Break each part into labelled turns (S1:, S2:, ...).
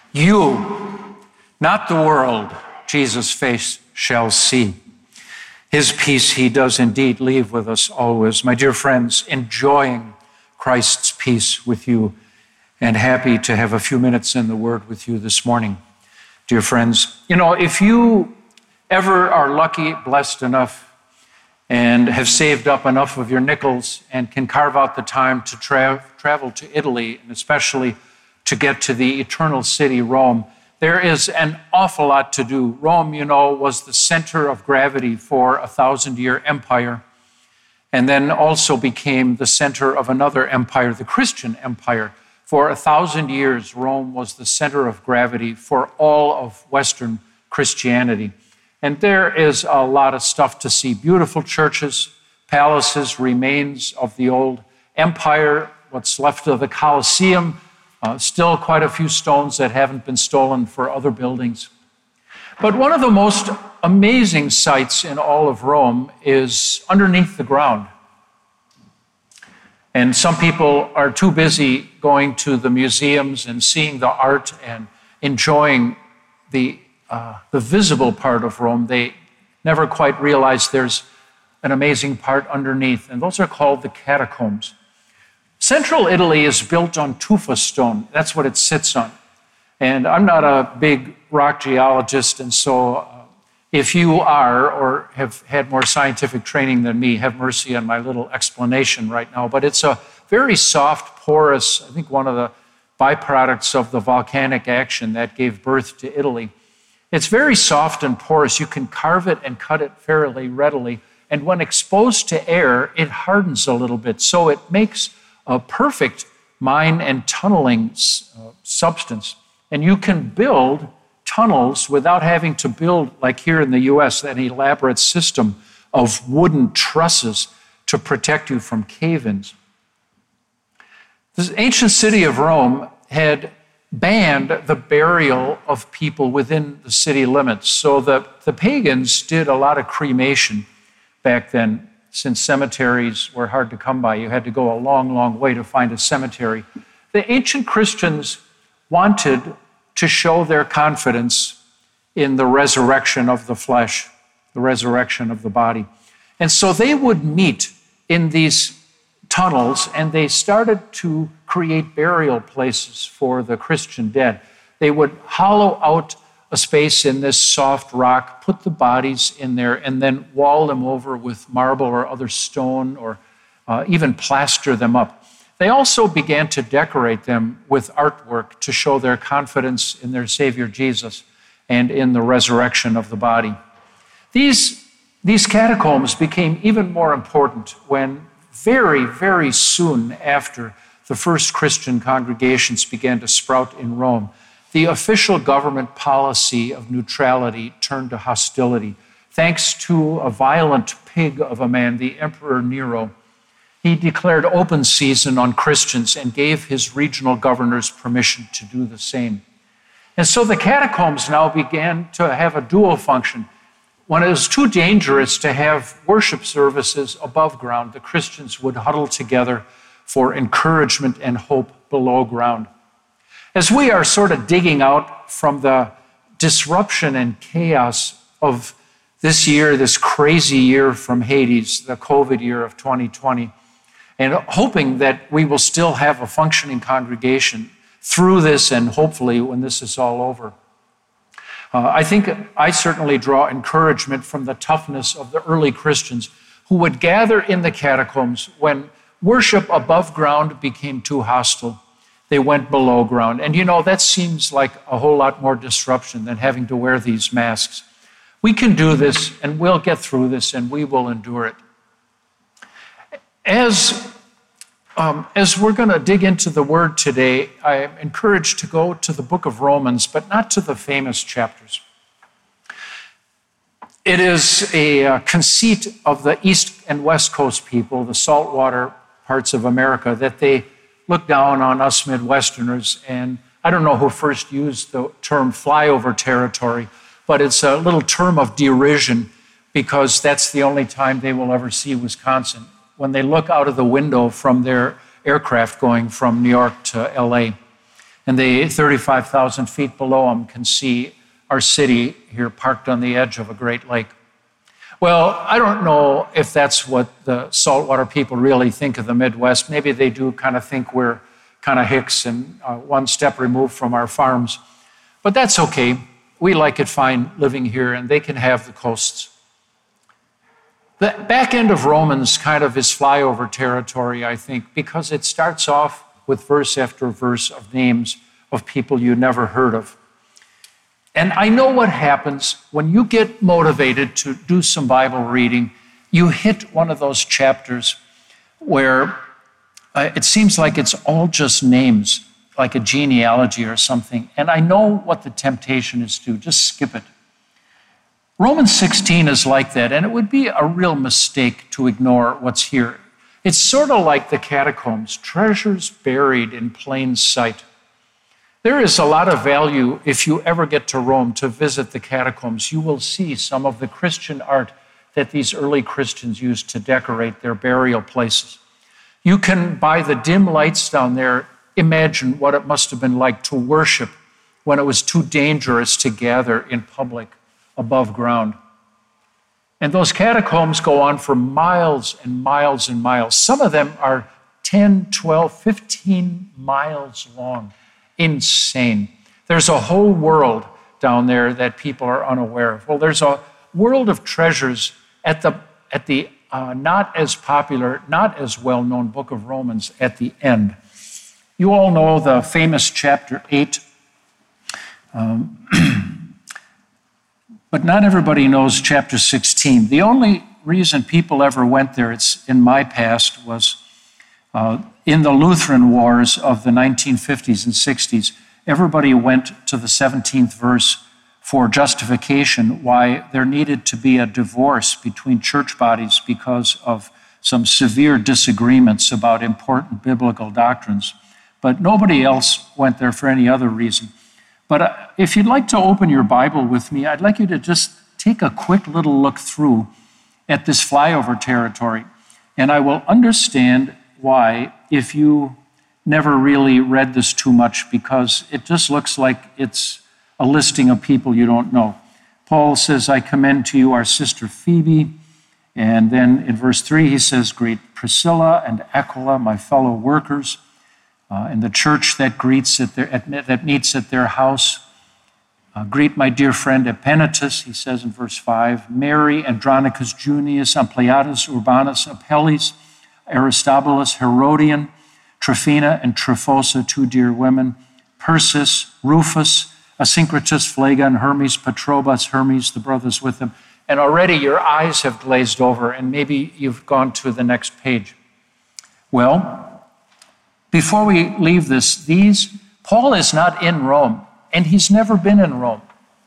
S1: You, not the world, Jesus' face shall see. His peace he does indeed leave with us always. My dear friends, enjoying Christ's peace with you and happy to have a few minutes in the Word with you this morning. Dear friends, if you ever are lucky, blessed enough, and have saved up enough of your nickels and can carve out the time to travel to Italy, and especially to get to the eternal city, Rome, there is an awful lot to do. Rome, was the center of gravity for a 1,000-year empire, and then also became the center of another empire, the Christian Empire. For 1,000 years, Rome was the center of gravity for all of Western Christianity. And there is a lot of stuff to see. Beautiful churches, palaces, remains of the old empire, what's left of the Colosseum, still quite a few stones that haven't been stolen for other buildings. But one of the most amazing sights in all of Rome is underneath the ground. And some people are too busy going to the museums and seeing the art and enjoying the visible part of Rome. They never quite realize there's an amazing part underneath, and those are called the catacombs. Central Italy is built on tufa stone. That's what it sits on. And I'm not a big rock geologist, and so if you are or have had more scientific training than me, have mercy on my little explanation right now. But it's a very soft, porous, I think one of the byproducts of the volcanic action that gave birth to Italy. It's very soft and porous. You can carve it and cut it fairly readily. And when exposed to air, it hardens a little bit. So it makes a perfect mine and tunneling substance. And you can build tunnels without having to build, like here in the U.S., that elaborate system of wooden trusses to protect you from cave-ins. This ancient city of Rome had banned the burial of people within the city limits. So the pagans did a lot of cremation back then. Since cemeteries were hard to come by, you had to go a long, long way to find a cemetery. The ancient Christians wanted to show their confidence in the resurrection of the flesh, the resurrection of the body. And so they would meet in these tunnels, and they started to create burial places for the Christian dead. They would hollow out a space in this soft rock, put the bodies in there, and then wall them over with marble or other stone, or even plaster them up. They also began to decorate them with artwork to show their confidence in their Savior Jesus and in the resurrection of the body. These catacombs became even more important when very, very soon after the first Christian congregations began to sprout in Rome, the official government policy of neutrality turned to hostility. Thanks to a violent pig of a man, the Emperor Nero, he declared open season on Christians and gave his regional governors permission to do the same. And so the catacombs now began to have a dual function. When it was too dangerous to have worship services above ground, the Christians would huddle together for encouragement and hope below ground. As we are sort of digging out from the disruption and chaos of this year, this crazy year from Hades, the COVID year of 2020, and hoping that we will still have a functioning congregation through this and hopefully when this is all over. I think I certainly draw encouragement from the toughness of the early Christians who would gather in the catacombs when worship above ground became too hostile. They went below ground. And that seems like a whole lot more disruption than having to wear these masks. We can do this, and we'll get through this, and we will endure it. As we're going to dig into the Word today, I am encouraged to go to the book of Romans, but not to the famous chapters. It is a conceit of the East and West Coast people, the saltwater parts of America, that they look down on us Midwesterners, and I don't know who first used the term flyover territory, but it's a little term of derision because that's the only time they will ever see Wisconsin, when they look out of the window from their aircraft going from New York to LA. And they, 35,000 feet below them, can see our city here parked on the edge of a great lake. Well, I don't know if that's what the saltwater people really think of the Midwest. Maybe they do kind of think we're kind of hicks and one step removed from our farms. But that's okay. We like it fine living here, and they can have the coasts. The back end of Romans kind of is flyover territory, I think, because it starts off with verse after verse of names of people you never heard of. And I know what happens when you get motivated to do some Bible reading. You hit one of those chapters where it seems like it's all just names, like a genealogy or something. And I know what the temptation is to just skip it. Romans 16 is like that, and it would be a real mistake to ignore what's here. It's sort of like the catacombs, treasures buried in plain sight. There is a lot of value if you ever get to Rome to visit the catacombs. You will see some of the Christian art that these early Christians used to decorate their burial places. You can, by the dim lights down there, imagine what it must have been like to worship when it was too dangerous to gather in public above ground. And those catacombs go on for miles and miles and miles. Some of them are 10, 12, 15 miles long. Insane. There's a whole world down there that people are unaware of. Well, there's a world of treasures at the not as popular, not as well-known book of Romans at the end. You all know the famous chapter 8, but not everybody knows chapter 16. The only reason people ever went there, it's in my past, was in the Lutheran wars of the 1950s and 60s. Everybody went to the 17th verse for justification why there needed to be a divorce between church bodies because of some severe disagreements about important biblical doctrines. But nobody else went there for any other reason. But if you'd like to open your Bible with me, I'd like you to just take a quick little look through at this flyover territory, and I will understand why if you never really read this too much, because it just looks like it's a listing of people you don't know. Paul says, I commend to you our sister Phoebe. And then in verse 3, he says, greet Priscilla and Aquila, my fellow workers, and the church that meets at their house. Greet my dear friend Epaenetus, he says in verse 5, Mary, Andronicus, Junius, Ampliatus, Urbanus, Apelles, Aristobulus, Herodian, Tryphena, and Tryphosa, two dear women, Persis, Rufus, Asyncritus, Phlegon, Hermes, Patrobas, Hermes, the brothers with them. And already your eyes have glazed over, and maybe you've gone to the next page. Well, before we leave this, Paul is not in Rome, and he's never been in Rome.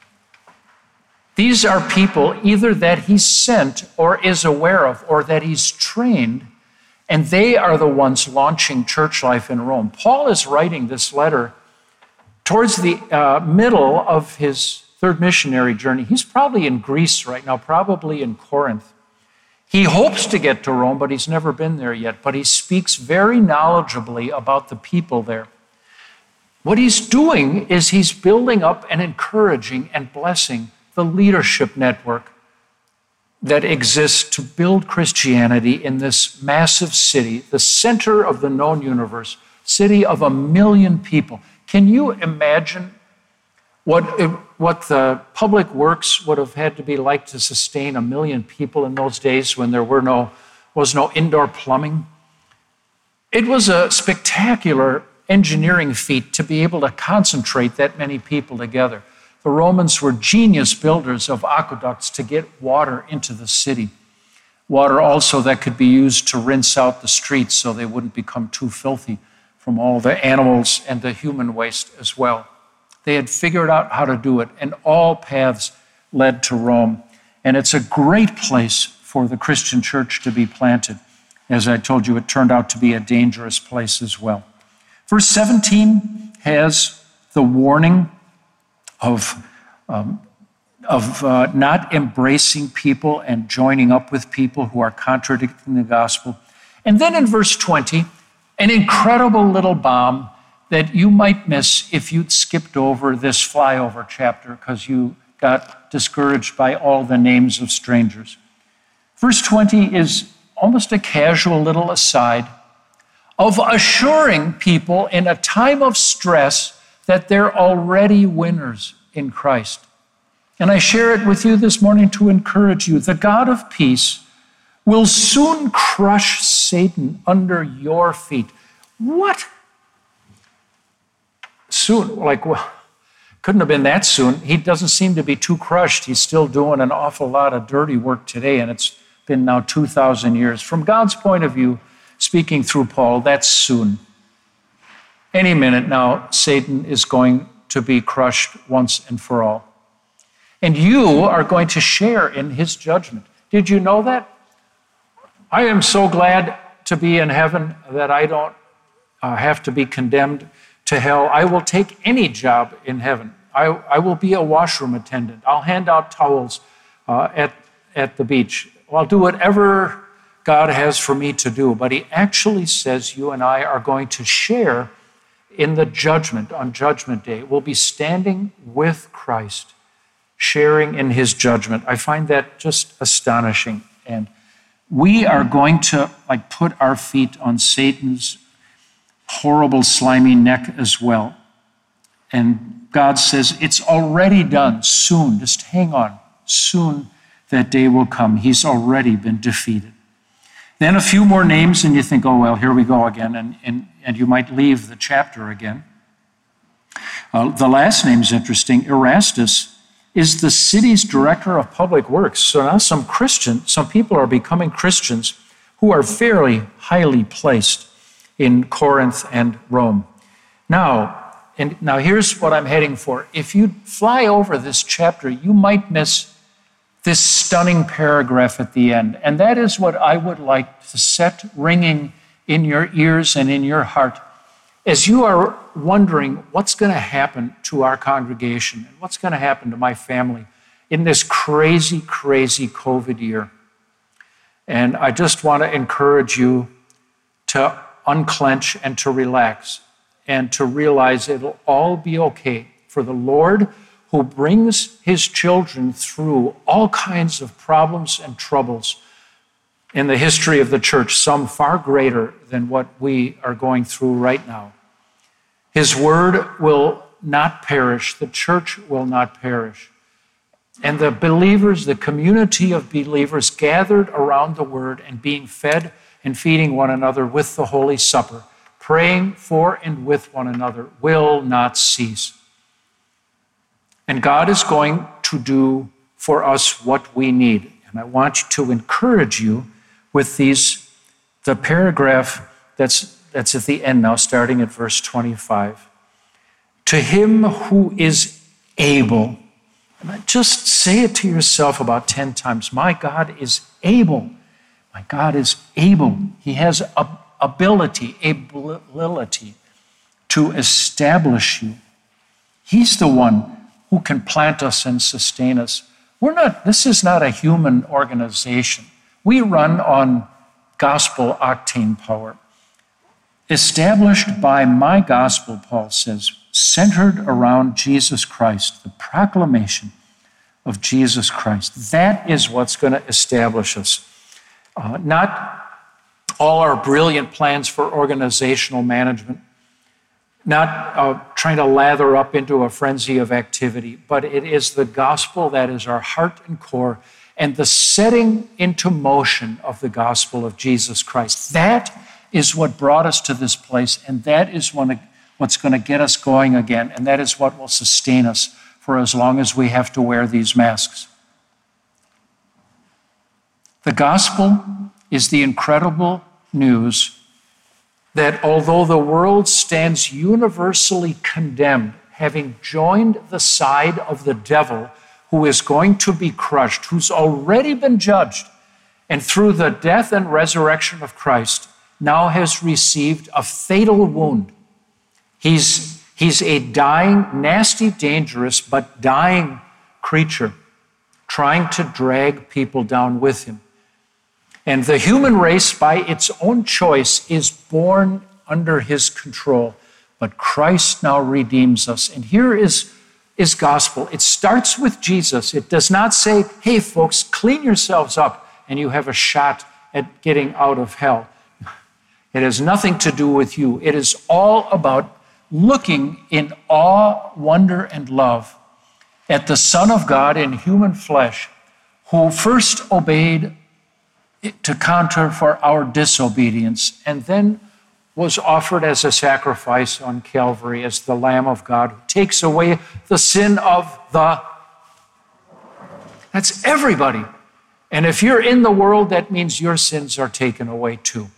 S1: These are people either that he's sent or is aware of, or that he's trained, and they are the ones launching church life in Rome. Paul is writing this letter towards the middle of his third missionary journey. He's probably in Greece right now, probably in Corinth. He hopes to get to Rome, but he's never been there yet. But he speaks very knowledgeably about the people there. What he's doing is he's building up and encouraging and blessing the leadership network that exists to build Christianity in this massive city, the center of the known universe, city of 1 million people. Can you imagine what the public works would have had to be like to sustain 1 million people in those days when there was no indoor plumbing? It was a spectacular engineering feat to be able to concentrate that many people together. The Romans were genius builders of aqueducts to get water into the city. Water also that could be used to rinse out the streets so they wouldn't become too filthy from all the animals and the human waste as well. They had figured out how to do it, and all paths led to Rome. And it's a great place for the Christian church to be planted. As I told you, it turned out to be a dangerous place as well. Verse 17 has the warning of not embracing people and joining up with people who are contradicting the gospel. And then in verse 20, an incredible little bomb that you might miss if you'd skipped over this flyover chapter because you got discouraged by all the names of strangers. Verse 20 is almost a casual little aside of assuring people in a time of stress that they're already winners in Christ. And I share it with you this morning to encourage you. The God of peace will soon crush Satan under your feet. What? Soon? Like, well, couldn't have been that soon. He doesn't seem to be too crushed. He's still doing an awful lot of dirty work today, and it's been now 2,000 years. From God's point of view, speaking through Paul, that's soon. Any minute now, Satan is going to be crushed once and for all. And you are going to share in his judgment. Did you know that? I am so glad to be in heaven that I don't have to be condemned to hell. I will take any job in heaven. I will be a washroom attendant. I'll hand out towels at the beach. I'll do whatever God has for me to do. But he actually says you and I are going to share in the judgment on Judgment Day. We'll be standing with Christ, sharing in his judgment. I find that just astonishing. And we are going to put our feet on Satan's horrible, slimy neck as well. And God says, it's already done. Soon, just hang on. Soon that day will come. He's already been defeated. Then a few more names, and you think, oh, well, here we go again, and you might leave the chapter again. The last name is interesting. Erastus is the city's director of public works. So now some people are becoming Christians who are fairly highly placed in Corinth and Rome. Now here's what I'm heading for. If you fly over this chapter, you might miss this stunning paragraph at the end. And that is what I would like to set ringing in your ears and in your heart as you are wondering what's going to happen to our congregation and what's going to happen to my family in this crazy, crazy COVID year. And I just want to encourage you to unclench and to relax and to realize it'll all be okay. For the Lord, who brings his children through all kinds of problems and troubles in the history of the church, some far greater than what we are going through right now. His word will not perish. The church will not perish. And the believers, the community of believers gathered around the word and being fed and feeding one another with the Holy Supper, praying for and with one another, will not cease. And God is going to do for us what we need. And I want to encourage you with the paragraph that's at the end now, starting at verse 25. To him who is able, and just say it to yourself about 10 times, my God is able. My God is able. He has ability to establish you. He's the one who can plant us and sustain us. This is not a human organization. We run on gospel octane power. Established by my gospel, Paul says, centered around Jesus Christ, the proclamation of Jesus Christ. That is what's going to establish us. Not all our brilliant plans for organizational management, not trying to lather up into a frenzy of activity, but it is the gospel that is our heart and core and the setting into motion of the gospel of Jesus Christ. That is what brought us to this place, and that is what's going to get us going again, and that is what will sustain us for as long as we have to wear these masks. The gospel is the incredible news that although the world stands universally condemned, having joined the side of the devil who is going to be crushed, who's already been judged, and through the death and resurrection of Christ, now has received a fatal wound. He's a dying, nasty, dangerous, but dying creature trying to drag people down with him. And the human race, by its own choice, is born under his control. but Christ now redeems us. And here is gospel. It starts with Jesus. It does not say, hey, folks, clean yourselves up and you have a shot at getting out of hell. It has nothing to do with you. It is all about looking in awe, wonder, and love at the Son of God in human flesh, who first obeyed to counter for our disobedience, and then was offered as a sacrifice on Calvary as the Lamb of God who takes away the sin of that's everybody. And if you're in the world, that means your sins are taken away too.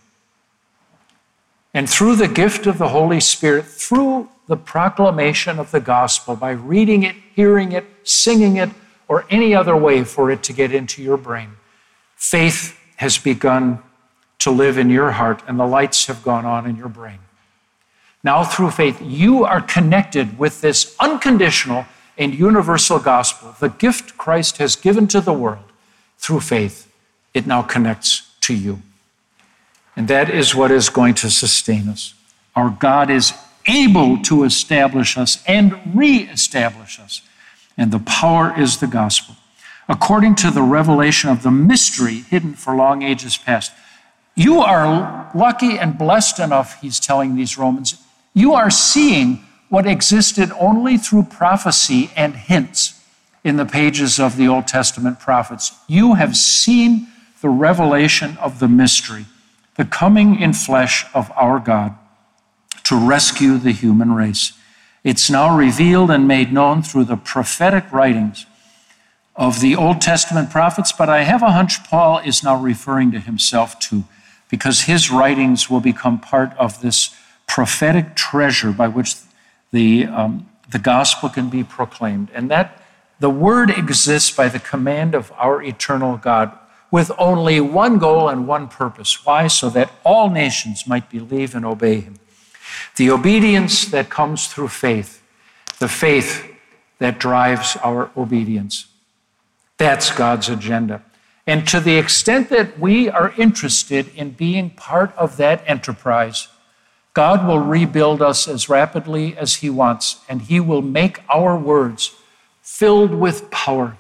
S1: And through the gift of the Holy Spirit, through the proclamation of the gospel, by reading it, hearing it, singing it, or any other way for it to get into your brain, faith has begun to live in your heart, and the lights have gone on in your brain. Now, through faith, you are connected with this unconditional and universal gospel, the gift Christ has given to the world. Through faith, it now connects to you. And that is what is going to sustain us. Our God is able to establish us and reestablish us. And the power is the gospel. According to the revelation of the mystery hidden for long ages past, you are lucky and blessed enough, he's telling these Romans, you are seeing what existed only through prophecy and hints in the pages of the Old Testament prophets. You have seen the revelation of the mystery, the coming in flesh of our God to rescue the human race. It's now revealed and made known through the prophetic writings of the Old Testament prophets, but I have a hunch Paul is now referring to himself too, because his writings will become part of this prophetic treasure by which the gospel can be proclaimed. And that the word exists by the command of our eternal God, with only one goal and one purpose. Why? So that all nations might believe and obey him. The obedience that comes through faith, the faith that drives our obedience. That's God's agenda. And to the extent that we are interested in being part of that enterprise, God will rebuild us as rapidly as he wants, and he will make our words filled with power.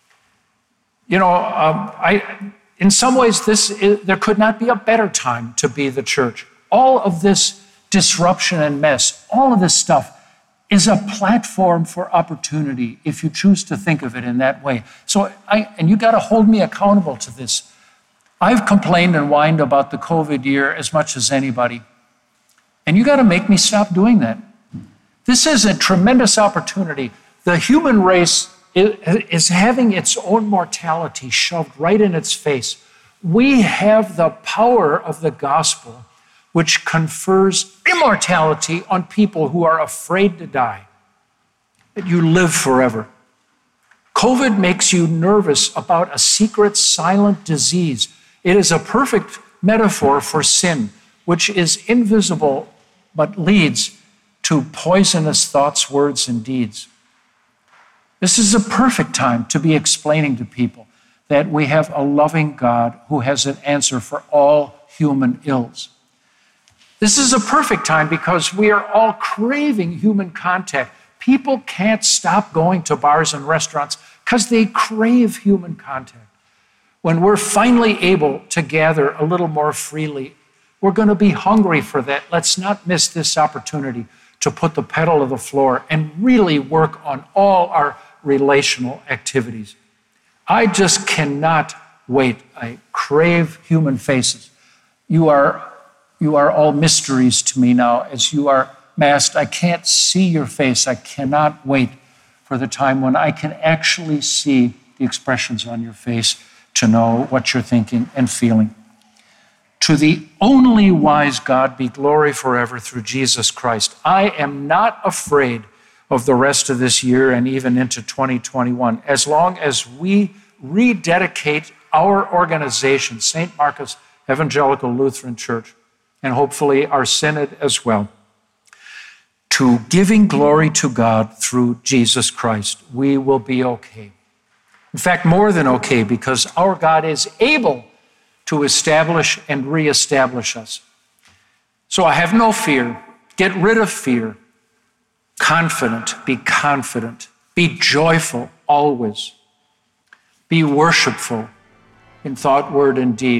S1: You know, in some ways, there could not be a better time to be the church. All of this disruption and mess, all of this stuff is a platform for opportunity if you choose to think of it in that way. So, and you got to hold me accountable to this. I've complained and whined about the COVID year as much as anybody. And you got to make me stop doing that. This is a tremendous opportunity. The human race is having its own mortality shoved right in its face. We have the power of the gospel, which confers immortality on people who are afraid to die, that you live forever. COVID makes you nervous about a secret, silent disease. It is a perfect metaphor for sin, which is invisible but leads to poisonous thoughts, words, and deeds. This is a perfect time to be explaining to people that we have a loving God who has an answer for all human ills. This is a perfect time because we are all craving human contact. People can't stop going to bars and restaurants because they crave human contact. When we're finally able to gather a little more freely, we're going to be hungry for that. Let's not miss this opportunity to put the pedal to the floor and really work on all our relational activities. I just cannot wait. I crave human faces. You are all mysteries to me now as you are masked. I can't see your face. I cannot wait for the time when I can actually see the expressions on your face to know what you're thinking and feeling. To the only wise God be glory forever through Jesus Christ. I am not afraid of the rest of this year and even into 2021, as long as we rededicate our organization, St. Marcus Evangelical Lutheran Church, and hopefully our synod as well, to giving glory to God through Jesus Christ. We will be okay. In fact, more than okay, because our God is able to establish and reestablish us. So I have no fear. Get rid of fear. Confident, be joyful always. Be worshipful in thought, word, and deed.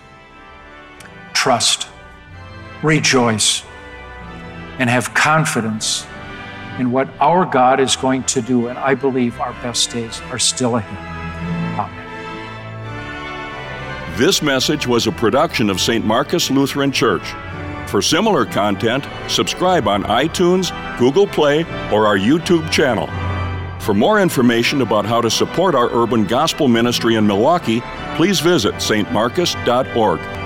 S1: Trust, rejoice, and have confidence in what our God is going to do, and I believe our best days are still ahead. Amen.
S2: This message was a production of St. Marcus Lutheran Church. For similar content, subscribe on iTunes, Google Play, or our YouTube channel. For more information about how to support our urban gospel ministry in Milwaukee, please visit stmarcus.org.